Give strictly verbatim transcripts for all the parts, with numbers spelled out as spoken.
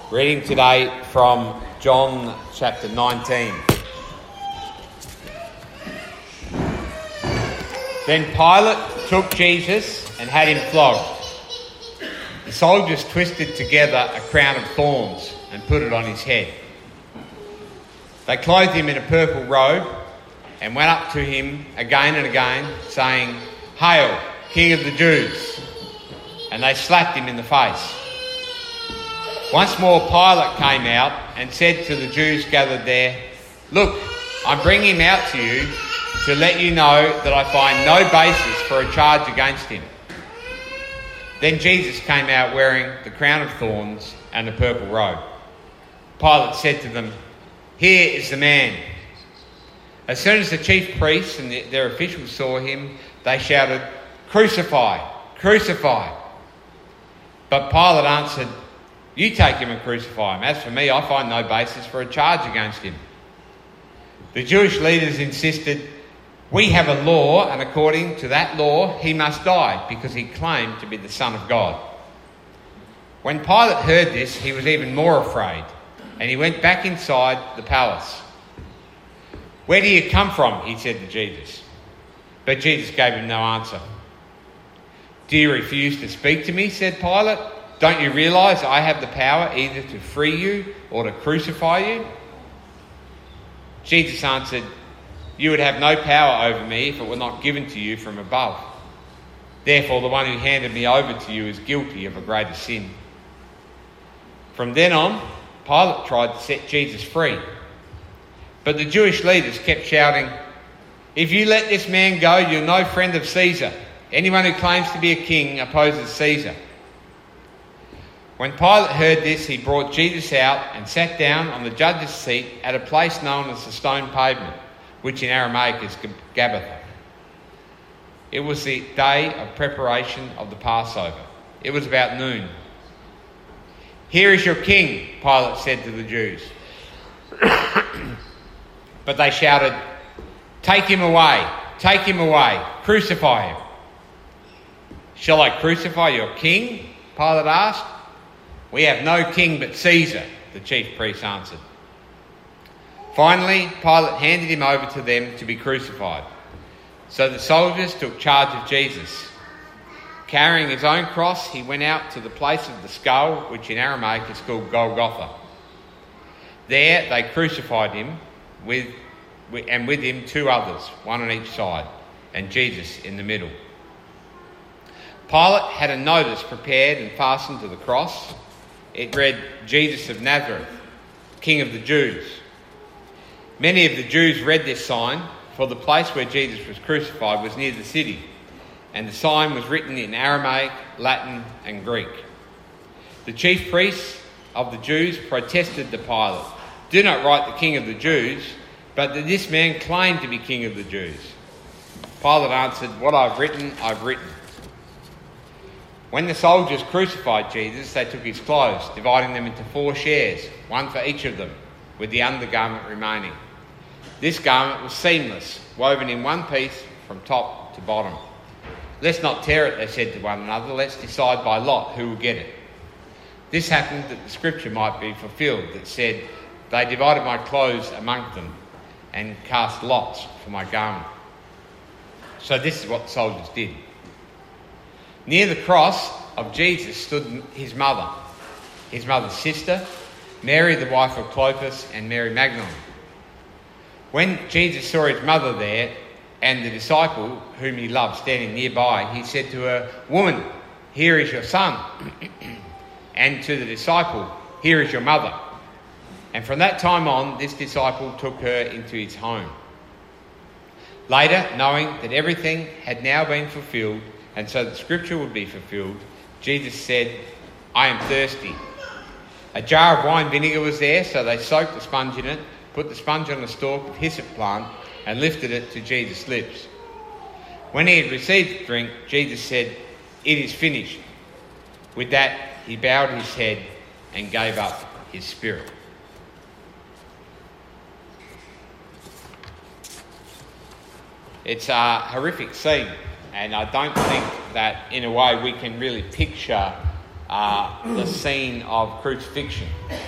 Reading today from John chapter nineteen. Then Pilate took Jesus and had him flogged. The soldiers twisted together a crown of thorns and put it on his head. They clothed him in a purple robe and went up to him again and again, saying, "Hail, King of the Jews!" And they slapped him in the face. Once more Pilate came out and said to the Jews gathered there, "Look, I'm bringing him out to you to let you know that I find no basis for a charge against him." Then Jesus came out wearing the crown of thorns and the purple robe. Pilate said to them, "Here is the man." As soon as the chief priests and their officials saw him, they shouted, "Crucify! Crucify!" But Pilate answered, "You take him and crucify him. As for me, I find no basis for a charge against him." The Jewish leaders insisted, "We have a law, and according to that law, he must die, because he claimed to be the Son of God." When Pilate heard this, he was even more afraid, and he went back inside the palace. "Where do you come from?" he said to Jesus. But Jesus gave him no answer. "Do you refuse to speak to me?" said Pilate. "Don't you realise I have the power either to free you or to crucify you?" Jesus answered, "You would have no power over me if it were not given to you from above. Therefore, the one who handed me over to you is guilty of a greater sin." From then on, Pilate tried to set Jesus free. But the Jewish leaders kept shouting, "If you let this man go, you're no friend of Caesar. Anyone who claims to be a king opposes Caesar." When Pilate heard this, he brought Jesus out and sat down on the judge's seat at a place known as the Stone Pavement, which in Aramaic is Gabbatha. It was the day of preparation of the Passover. It was about noon. "Here is your king," Pilate said to the Jews. But they shouted, "Take him away, take him away, crucify him." "Shall I crucify your king?" Pilate asked. "We have no king but Caesar," the chief priests answered. Finally, Pilate handed him over to them to be crucified. So the soldiers took charge of Jesus. Carrying his own cross, he went out to the place of the skull, which in Aramaic is called Golgotha. There they crucified him, with, and with him two others, one on each side, and Jesus in the middle. Pilate had a notice prepared and fastened to the cross. It read, "Jesus of Nazareth, King of the Jews." Many of the Jews read this sign, for the place where Jesus was crucified was near the city, and the sign was written in Aramaic, Latin and Greek. The chief priests of the Jews protested to Pilate, "Do not write the King of the Jews, but that this man claimed to be King of the Jews." Pilate answered, "What I've written, I've written." When the soldiers crucified Jesus, they took his clothes, dividing them into four shares, one for each of them, with the undergarment remaining. This garment was seamless, woven in one piece from top to bottom. "Let's not tear it," they said to one another. "Let's decide by lot who will get it." This happened that the scripture might be fulfilled that said, "They divided my clothes among them and cast lots for my garment." So this is what the soldiers did. Near the cross of Jesus stood his mother, his mother's sister, Mary the wife of Clopas, and Mary Magdalene. When Jesus saw his mother there and the disciple whom he loved standing nearby, he said to her, "Woman, here is your son." And to the disciple, "Here is your mother." And from that time on, this disciple took her into his home. Later, knowing that everything had now been fulfilled, and so the scripture would be fulfilled, Jesus said, "I am thirsty." A jar of wine vinegar was there, so they soaked the sponge in it, put the sponge on a stalk of hyssop plant, and lifted it to Jesus' lips. When he had received the drink, Jesus said, "It is finished." With that, he bowed his head and gave up his spirit. It's a horrific scene, and I don't think that in a way we can really picture uh, the scene of crucifixion.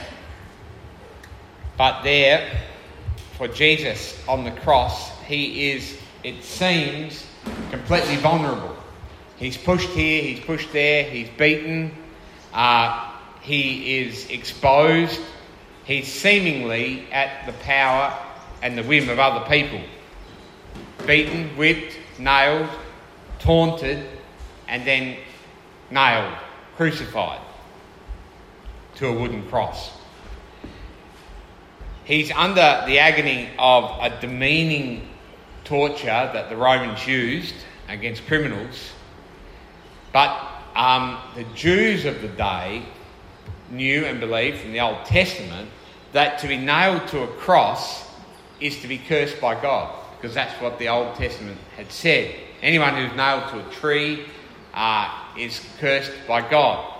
But there, for Jesus on the cross, he is, it seems, completely vulnerable. He's pushed here, he's pushed there, he's beaten, uh, he is exposed, he's seemingly at the power and the whim of other people. Beaten, whipped, nailed, taunted, and then nailed, crucified to a wooden cross. He's under the agony of a demeaning torture that the Romans used against criminals. But um, the Jews of the day knew and believed from the Old Testament that to be nailed to a cross is to be cursed by God, because that's what the Old Testament had said. Anyone who's nailed to a tree uh, is cursed by God.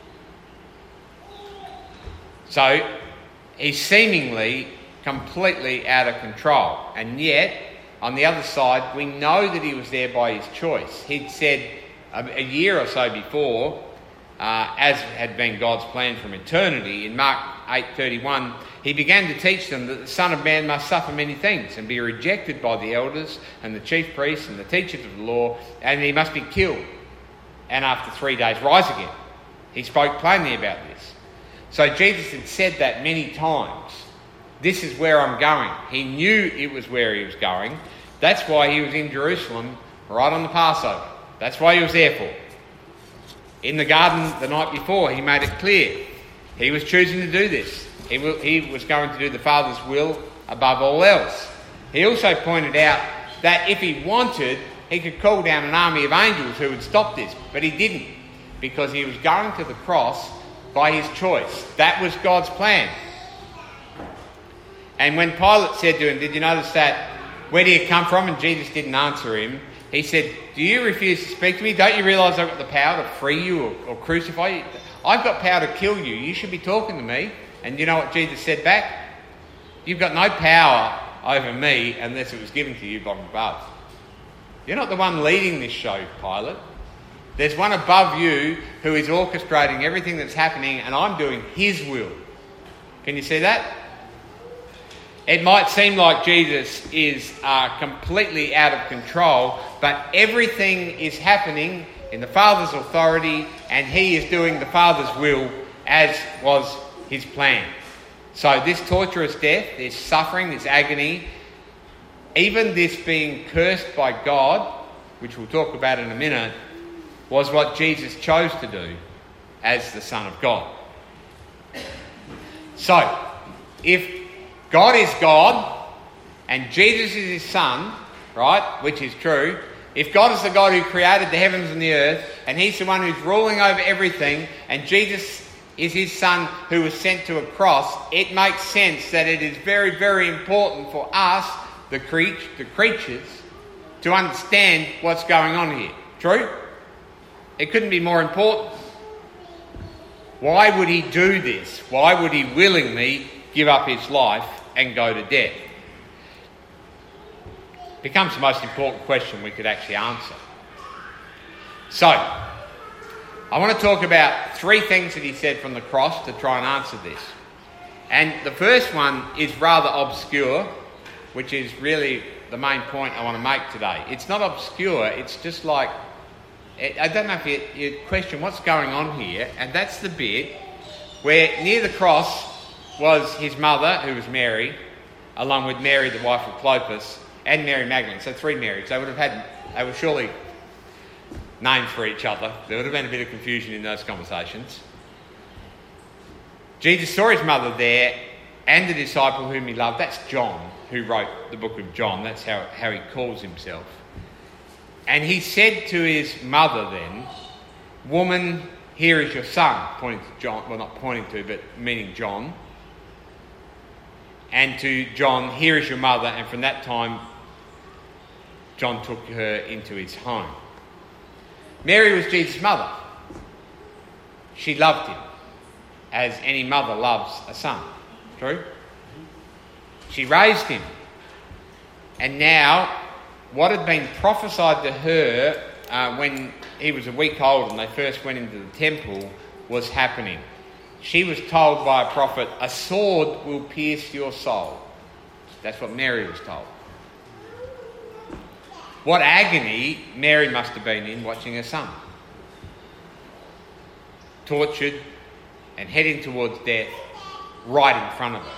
So he's seemingly completely out of control. And yet, on the other side, we know that he was there by his choice. He'd said a, a year or so before, uh, as had been God's plan from eternity, in Mark eight thirty-one, he began to teach them that the Son of Man must suffer many things and be rejected by the elders and the chief priests and the teachers of the law, and he must be killed, and after three days rise again. He spoke plainly about this. So Jesus had said that many times. This is where I'm going. He knew it was where he was going. That's why he was in Jerusalem right on the Passover. That's why he was there for. In the garden the night before, he made it clear. He was choosing to do this. He, will, he was going to do the Father's will above all else. He also pointed out that if he wanted, he could call down an army of angels who would stop this. But he didn't, because he was going to the cross by his choice. That was God's plan. And when Pilate said to him, did you notice that, where do you come from? And Jesus didn't answer him. He said, do you refuse to speak to me? Don't you realise I've got the power to free you or, or crucify you? I've got power to kill you. You should be talking to me. And you know what Jesus said back? You've got no power over me unless it was given to you from above. You're not the one leading this show, Pilate. There's one above you who is orchestrating everything that's happening, and I'm doing his will. Can you see that? It might seem like Jesus is uh, completely out of control, but everything is happening in the Father's authority, and he is doing the Father's will as was his plan. So this torturous death, this suffering, this agony, even this being cursed by God, which we'll talk about in a minute, was what Jesus chose to do as the Son of God. So, if God is God and Jesus is his Son, right, which is true, if God is the God who created the heavens and the earth, and he's the one who's ruling over everything, and Jesus is his Son who was sent to a cross, it makes sense that it is very, very important for us, the, cre- the creatures, to understand what's going on here. True? It couldn't be more important. Why would he do this? Why would he willingly give up his life and go to death? Becomes the most important question we could actually answer. So, I want to talk about three things that he said from the cross to try and answer this. And the first one is rather obscure, which is really the main point I want to make today. It's not obscure, it's just like, I don't know if you, you question what's going on here, and that's the bit where near the cross was his mother, who was Mary, along with Mary, the wife of Clopas, and Mary Magdalene. So three Marys. They would have had, they were surely named for each other. There would have been a bit of confusion in those conversations. Jesus saw his mother there and the disciple whom he loved. That's John, who wrote the book of John. That's how, how he calls himself. And he said to his mother then, "Woman, here is your son," pointing to John, well, not pointing to, but meaning John. And to John, "Here is your mother." And from that time, John took her into his home. Mary was Jesus' mother. She loved him, as any mother loves a son. True? She raised him. And now, what had been prophesied to her uh, when he was a week old and they first went into the temple was happening. She was told by a prophet, a sword will pierce your soul. That's what Mary was told. What agony Mary must have been in watching her son tortured and heading towards death right in front of her.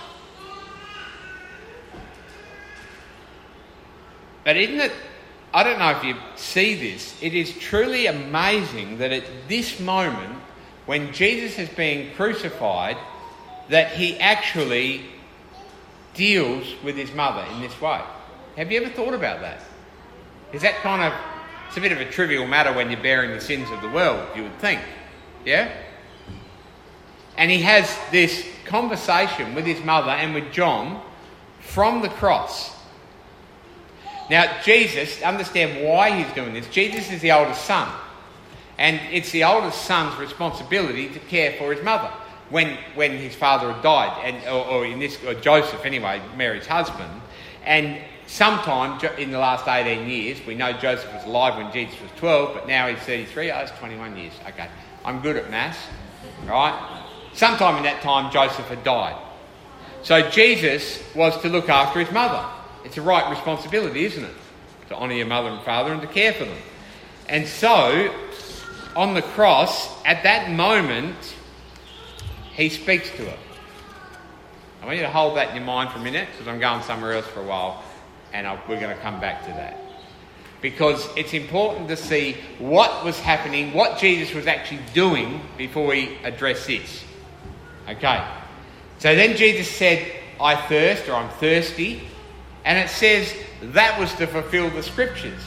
But isn't it, I don't know if you see this, it is truly amazing that at this moment, when Jesus is being crucified, that he actually deals with his mother in this way. Have you ever thought about that? Is that kind of, it's a bit of a trivial matter when you're bearing the sins of the world, you would think. Yeah? And he has this conversation with his mother and with John from the cross. Now, Jesus, understand why he's doing this. Jesus is the oldest son. And it's the oldest son's responsibility to care for his mother when when his father had died, and or, or in this, or Joseph anyway, Mary's husband. And sometime in the last eighteen years, we know Joseph was alive when Jesus was twelve, but now he's thirty-three. Oh, it's twenty-one years. Okay, I'm good at maths, right? Sometime in that time, Joseph had died. So Jesus was to look after his mother. It's a right responsibility, isn't it? To honour your mother and father and to care for them. And so, on the cross, at that moment, he speaks to her. I want you to hold that in your mind for a minute, because I'm going somewhere else for a while, and I'll, we're going to come back to that. Because it's important to see what was happening, what Jesus was actually doing before we address this. Okay. So then Jesus said, I thirst, or I'm thirsty. And it says that was to fulfill the scriptures.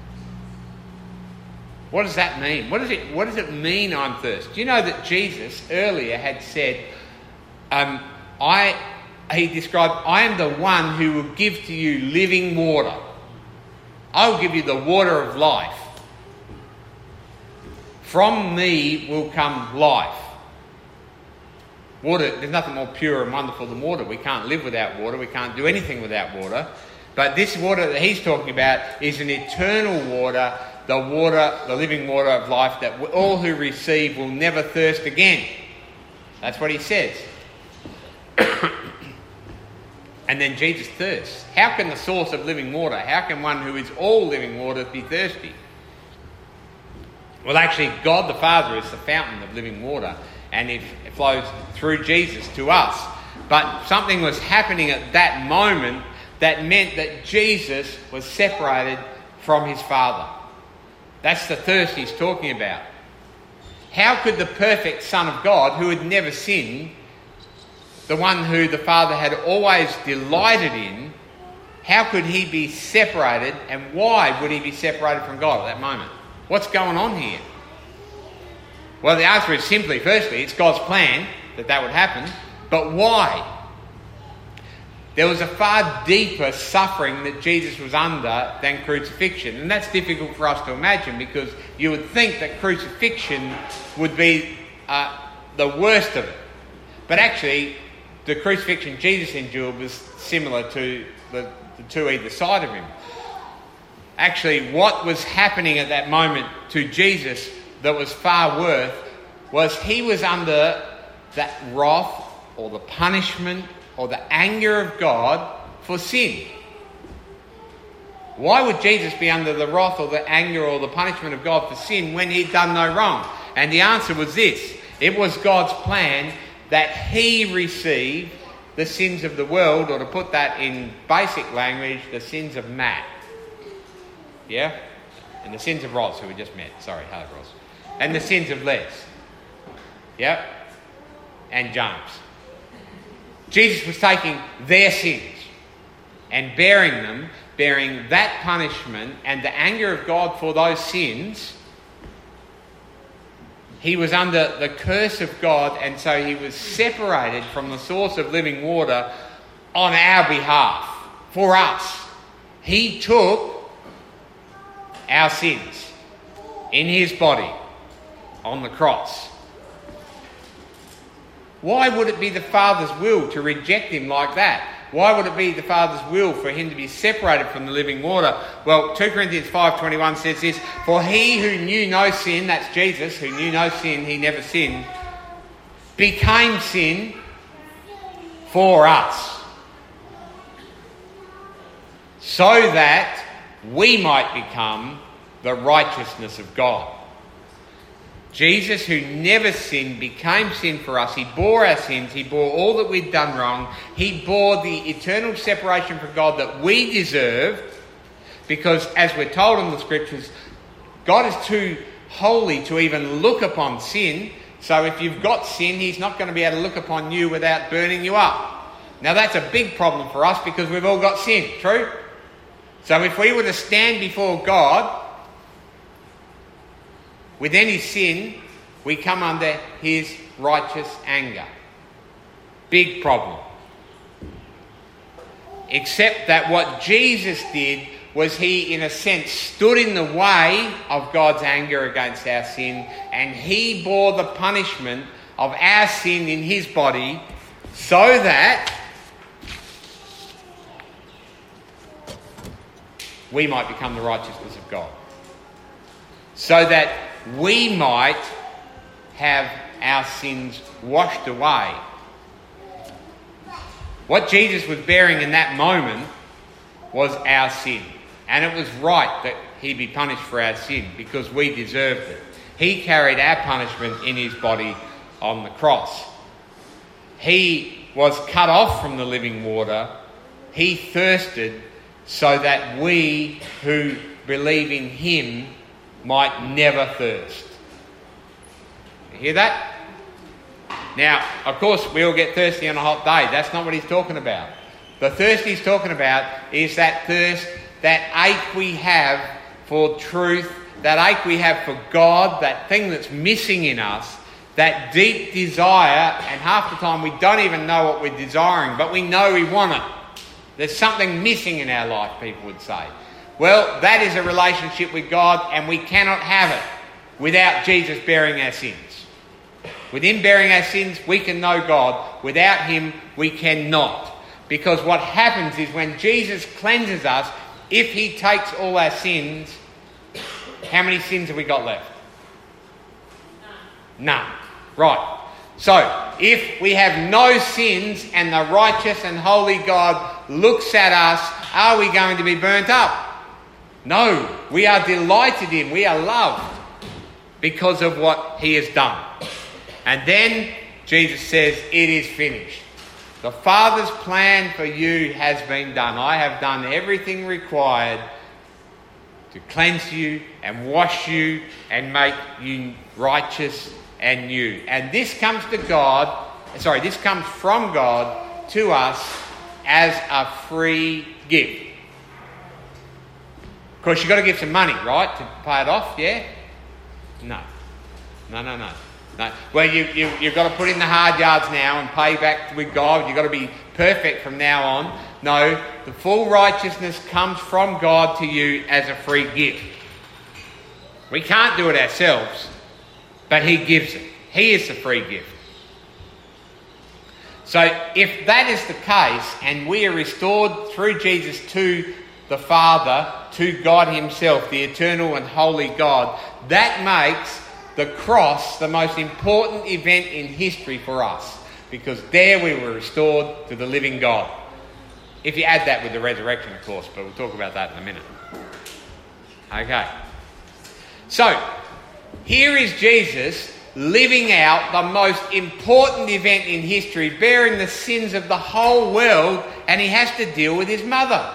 What does that mean? What does it, what does it mean, I'm thirsty? Do you know that Jesus earlier had said, um, I, he described, I am the one who will give to you living water. I will give you the water of life. From me will come life. Water, there's nothing more pure and wonderful than water. We can't live without water. We can't do anything without water. But this water that he's talking about is an eternal water, the water, the living water of life that all who receive will never thirst again. That's what he says. And then Jesus thirsts. How can the source of living water, how can one who is all living water be thirsty? Well, actually, God the Father is the fountain of living water, and it flows through Jesus to us. But something was happening at that moment that meant that Jesus was separated from his Father. That's the thirst he's talking about. How could the perfect Son of God, who had never sinned, the one who the Father had always delighted in, how could he be separated, and why would he be separated from God at that moment? What's going on here? Well, the answer is simply, firstly, it's God's plan that that would happen. But why? There was a far deeper suffering that Jesus was under than crucifixion. And that's difficult for us to imagine, because you would think that crucifixion would be uh, the worst of it. But actually, the crucifixion Jesus endured was similar to the, the two either side of him. Actually, what was happening at that moment to Jesus that was far worse was he was under that wrath or the punishment or the anger of God for sin. Why would Jesus be under the wrath or the anger or the punishment of God for sin when he'd done no wrong? And the answer was this. It was God's plan that he receive the sins of the world, or to put that in basic language, the sins of Matt. Yeah? And the sins of Ross, who we just met. Sorry, hello Ross. And the sins of Les. Yep. And James. Jesus was taking their sins and bearing them, bearing that punishment and the anger of God for those sins. He was under the curse of God, and so he was separated from the source of living water on our behalf, for us. He took our sins in his body on the cross. Why would it be the Father's will to reject him like that? Why would it be the Father's will for him to be separated from the living water? Well, Second Corinthians five twenty-one says this, for he who knew no sin, that's Jesus, who knew no sin, he never sinned, became sin for us, so that we might become the righteousness of God. Jesus, who never sinned, became sin for us. He bore our sins. He bore all that we'd done wrong. He bore the eternal separation from God that we deserved, because, as we're told in the Scriptures, God is too holy to even look upon sin. So if you've got sin, he's not going to be able to look upon you without burning you up. Now that's a big problem for us, because we've all got sin, true? So if we were to stand before God with any sin, we come under his righteous anger. Big problem. Except that what Jesus did was he, in a sense, stood in the way of God's anger against our sin, and he bore the punishment of our sin in his body, so that we might become the righteousness of God. So that we might have our sins washed away. What Jesus was bearing in that moment was our sin. And it was right that he be punished for our sin, because we deserved it. He carried our punishment in his body on the cross. He was cut off from the living water. He thirsted so that we who believe in him might never thirst. You hear that? Now, of course, we all get thirsty on a hot day. That's not what he's talking about. The thirst he's talking about is that thirst, that ache we have for truth, that ache we have for God, that thing that's missing in us, that deep desire, and half the time we don't even know what we're desiring, but we know we want it. There's something missing in our life, people would say. Well, that is a relationship with God, and we cannot have it without Jesus bearing our sins. With him bearing our sins, we can know God. Without him, we cannot. Because what happens is, when Jesus cleanses us, if he takes all our sins, how many sins have we got left? None. None. Right. So, if we have no sins and the righteous and holy God looks at us, are we going to be burnt up? No. We are delighted in, we are loved because of what he has done. And then Jesus says, it is finished. The Father's plan for you has been done. I have done everything required to cleanse you and wash you and make you righteous and new. And this comes to God, sorry, this comes from God to us as a free gift. Of course, you've got to give some money, right, to pay it off, yeah? No. No, no, no. No. Well, you, you, you've got to put in the hard yards now and pay back with God. You've got to be perfect from now on. No, the full righteousness comes from God to you as a free gift. We can't do it ourselves, but he gives it. He is the free gift. So if that is the case, and we are restored through Jesus to the Father, to God himself, the eternal and holy God, that makes the cross the most important event in history for us, because there we were restored to the living God. If you add that with the resurrection, of course, but we'll talk about that in a minute. Okay. So, here is Jesus living out the most important event in history, bearing the sins of the whole world, and he has to deal with his mother.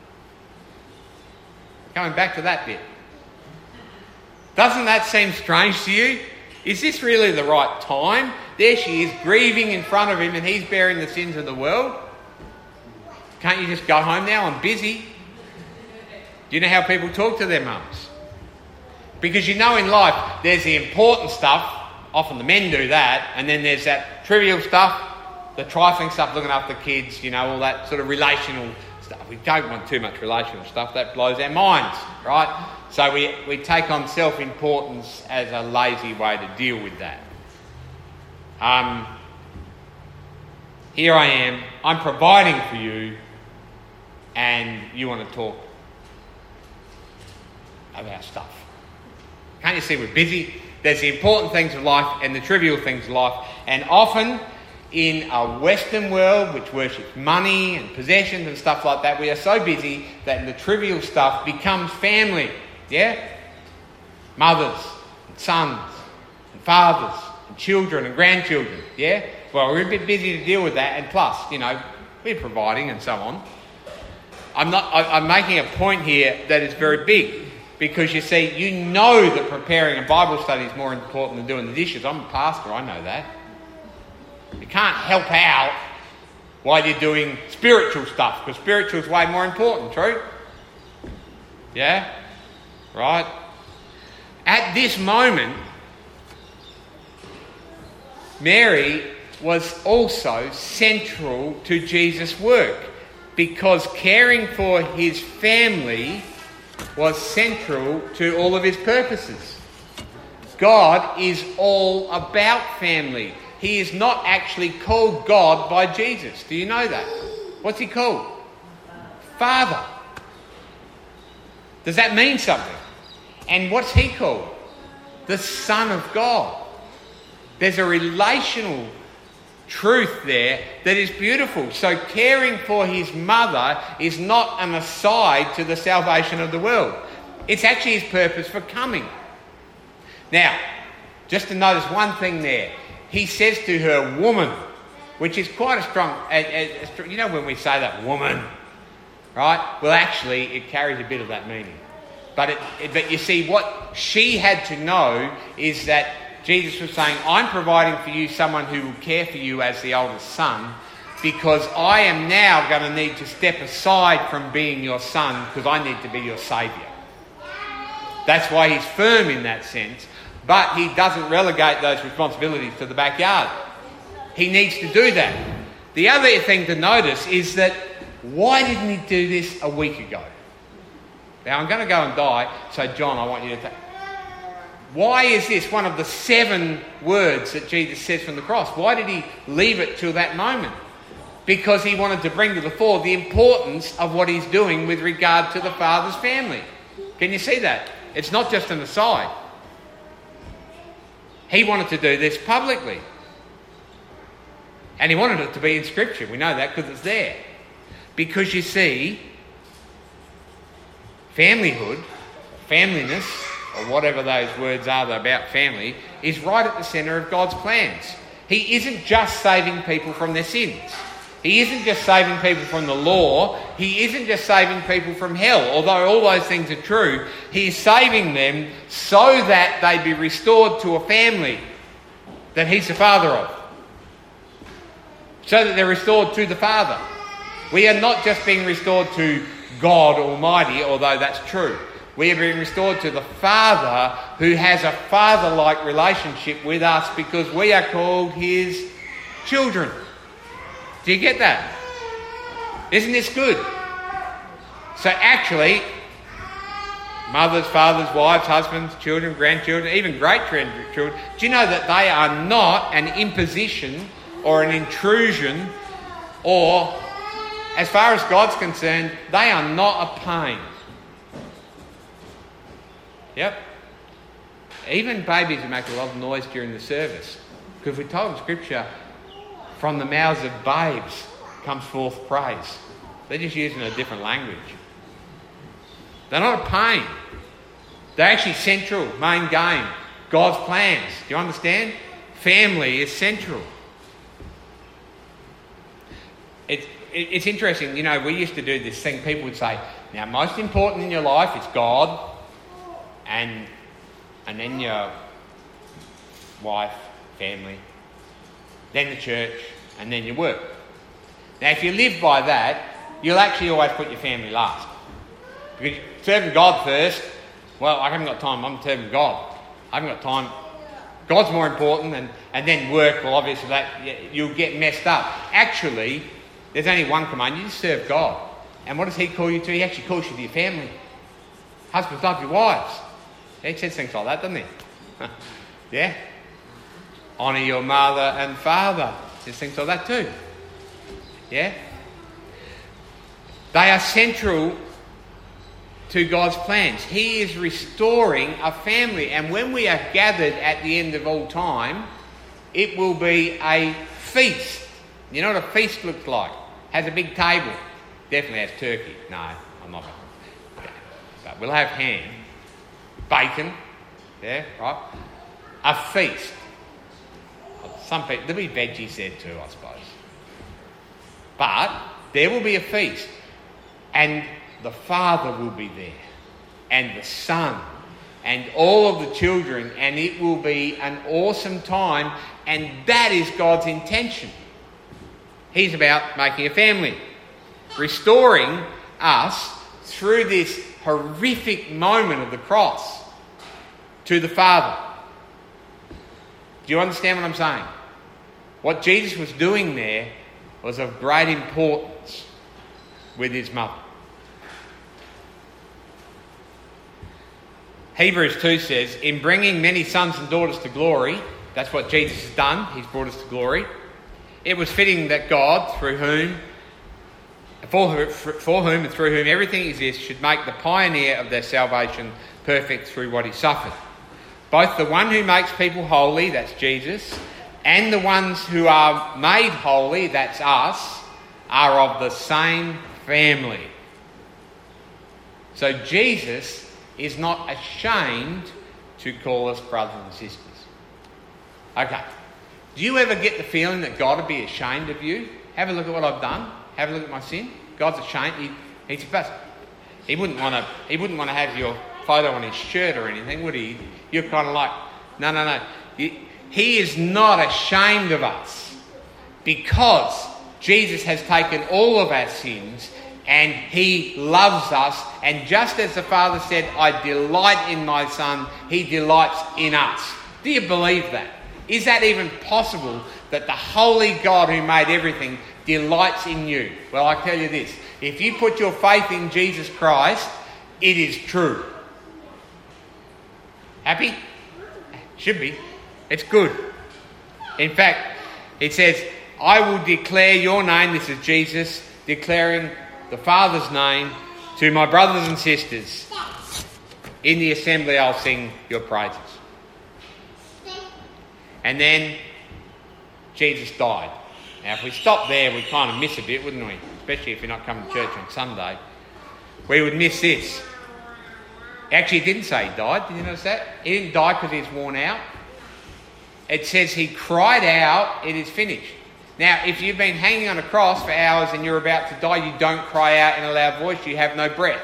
Coming back to that bit. Doesn't that seem strange to you? Is this really the right time? There she is, grieving in front of him, and he's bearing the sins of the world. Can't you just go home now? I'm busy. Do you know how people talk to their mums? Because you know, in life, there's the important stuff. Often the men do that. And then there's that trivial stuff, the trifling stuff, looking after the kids, you know, all that sort of relational stuff. We don't want too much relational stuff. That blows our minds, right? So we, we take on self-importance as a lazy way to deal with that. Um, here I am, I'm providing for you, and you want to talk about stuff. Can't you see we're busy? There's the important things of life and the trivial things of life. And often in a Western world which worships money and possessions and stuff like that, we are so busy that the trivial stuff becomes family. Yeah? Mothers and sons and fathers and children and grandchildren. Yeah? Well, we're a bit busy to deal with that, and plus, you know, we're providing and so on. I'm not. I, I'm making a point here that is very big, because you see, you know that preparing a Bible study is more important than doing the dishes. I'm a pastor, I know that. You can't help out while you're doing spiritual stuff, because spiritual is way more important, true? Yeah? Right? At this moment, Mary was also central to Jesus' work, because caring for his family was central to all of his purposes. God is all about family. He is not actually called God by Jesus. Do you know that? What's he called? Father. Does that mean something? And what's he called? The Son of God. There's a relational truth there that is beautiful. So caring for his mother is not an aside to the salvation of the world. It's actually his purpose for coming. Now, just to notice one thing there. He says to her, woman, which is quite a strong, a, a, a, you know when we say that, woman, right? Well, actually, it carries a bit of that meaning. But, it, it, but you see, what she had to know is that Jesus was saying, I'm providing for you someone who will care for you as the oldest son, because I am now going to need to step aside from being your son, because I need to be your saviour. That's why he's firm in that sense. But he doesn't relegate those responsibilities to the backyard. He needs to do that. The other thing to notice is that, why didn't he do this a week ago? Now, I'm going to go and die, so John, I want you to take... Why is this one of the seven words that Jesus says from the cross? Why did he leave it till that moment? Because he wanted to bring to the fore the importance of what he's doing with regard to the Father's family. Can you see that? It's not just an aside. He wanted to do this publicly. And he wanted it to be in Scripture. We know that because it's there. Because you see, familyhood, familyness, or whatever those words are about family, is right at the centre of God's plans. He isn't just saving people from their sins. He isn't just saving people from the law. He isn't just saving people from hell. Although all those things are true, he's saving them so that they be restored to a family that he's the father of. So that they're restored to the Father. We are not just being restored to God Almighty, although that's true. We are being restored to the Father, who has a father-like relationship with us, because we are called his children. Do you get that? Isn't this good? So actually, mothers, fathers, wives, husbands, children, grandchildren, even great-grandchildren, do you know that they are not an imposition or an intrusion, or, as far as God's concerned, they are not a pain. Yep. Even babies who make a lot of noise during the service, because we're told in Scripture, from the mouths of babes comes forth praise. They're just using a different language. They're not a pain. They're actually central, main game, God's plans. Do you understand? Family is central. It's, it's interesting, you know, we used to do this thing. People would say, now, most important in your life is God, and and then your wife, family, then the church, and then your work. Now, if you live by that, you'll actually always put your family last. Because serving God first, well, I haven't got time, I'm serving God. I haven't got time. God's more important, and, and then work, well, obviously that you'll get messed up. Actually, there's only one command, you just serve God. And what does he call you to? He actually calls you to your family. Husbands, love your wives. He says things like that, doesn't he? Yeah? Honour your mother and father. He says things like that too. Yeah? They are central to God's plans. He is restoring a family. And when we are gathered at the end of all time, it will be a feast. You know what a feast looks like? Has a big table. Definitely has turkey. No, I'm not. Okay. But we'll have ham, bacon, yeah, right? A feast. Some people, there'll be veggies there too, I suppose. But there will be a feast. And the Father will be there. And the Son. And all of the children. And it will be an awesome time. And that is God's intention. He's about making a family. Restoring us through this horrific moment of the cross to the Father. Do you understand what I'm saying? What Jesus was doing there was of great importance with his mother. Hebrews two says, in bringing many sons and daughters to glory, that's what Jesus has done, he's brought us to glory. It was fitting that God, through whom, for whom, for whom and through whom everything exists, should make the pioneer of their salvation perfect through what he suffered. Both the one who makes people holy, that's Jesus, and the ones who are made holy, that's us, are of the same family. So Jesus is not ashamed to call us brothers and sisters. Okay. Do you ever get the feeling that God would be ashamed of you? Have a look at what I've done. Have a look at my sin. God's ashamed. He, he's but he wouldn't want to. He wouldn't want to have your photo on his shirt or anything, would he? You're kind of like, no, no, no. He, he is not ashamed of us because Jesus has taken all of our sins and he loves us. And just as the Father said, I delight in my Son, he delights in us. Do you believe that? Is that even possible that the holy God who made everything delights in you? Well, I tell you this. If you put your faith in Jesus Christ, it is true. Happy? Should be. It's good. In fact, it says, I will declare your name, this is Jesus, declaring the Father's name to my brothers and sisters. In the assembly I'll sing your praises. And then Jesus died. Now if we stop there, we'd kind of miss a bit, wouldn't we? Especially if you're not coming to church on Sunday. We would miss this. Actually, it didn't say he died. Did you notice that? He didn't die because he was worn out. It says he cried out, it is finished. Now, if you've been hanging on a cross for hours and you're about to die, you don't cry out in a loud voice, you have no breath.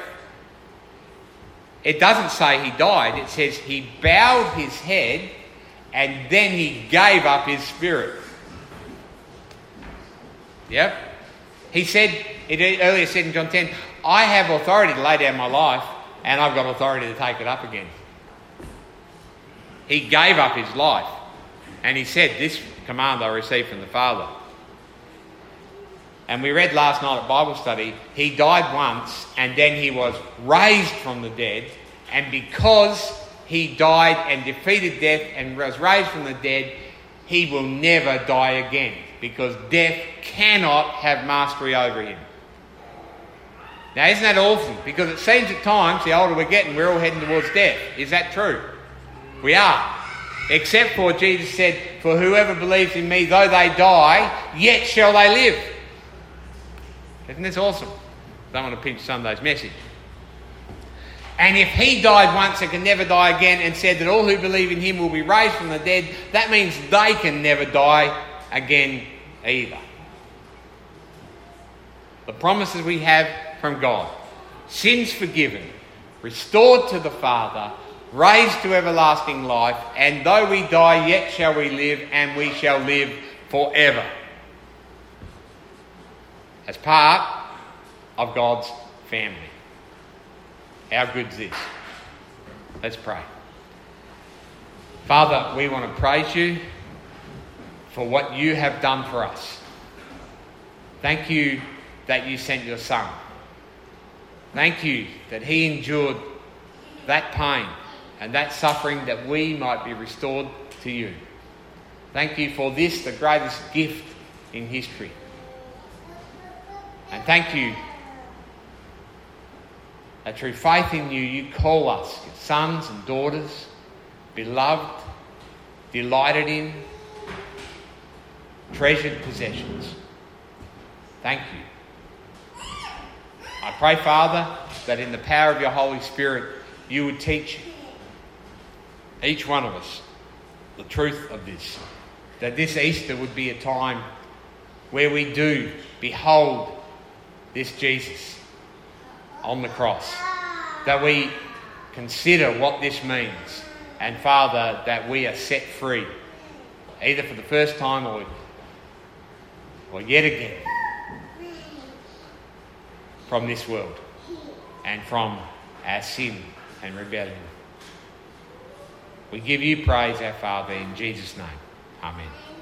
It doesn't say he died. It says he bowed his head and then he gave up his spirit. Yep. He said, it earlier said in John ten, I have authority to lay down my life and I've got authority to take it up again. He gave up his life. And he said, this command I received from the Father. And we read last night at Bible study, he died once and then he was raised from the dead. And because he died and defeated death and was raised from the dead, he will never die again. Because death cannot have mastery over him. Now, isn't that awesome? Because it seems at times, the older we're getting, we're all heading towards death. Is that true? We are. Except for Jesus said, for whoever believes in me, though they die, yet shall they live. Isn't this awesome? Don't want to pinch Sunday's message. And if he died once and can never die again and said that all who believe in him will be raised from the dead, that means they can never die again either. The promises we have from God. Sins forgiven, restored to the Father, raised to everlasting life, and though we die, yet shall we live, and we shall live forever. As part of God's family. How good's this? Let's pray. Father, we want to praise you for what you have done for us. Thank you that you sent your Son. Thank you that he endured that pain and that suffering that we might be restored to you. Thank you for this, the greatest gift in history. And thank you that through faith in you, you call us your sons and daughters, beloved, delighted in, treasured possessions. Thank you. I pray, Father, that in the power of your Holy Spirit, you would teach each one of us the truth of this. That this Easter would be a time where we do behold this Jesus on the cross. That we consider what this means. And Father, that we are set free, either for the first time or, or yet again, from this world and from our sin and rebellion. We give you praise, our Father, in Jesus' name. Amen.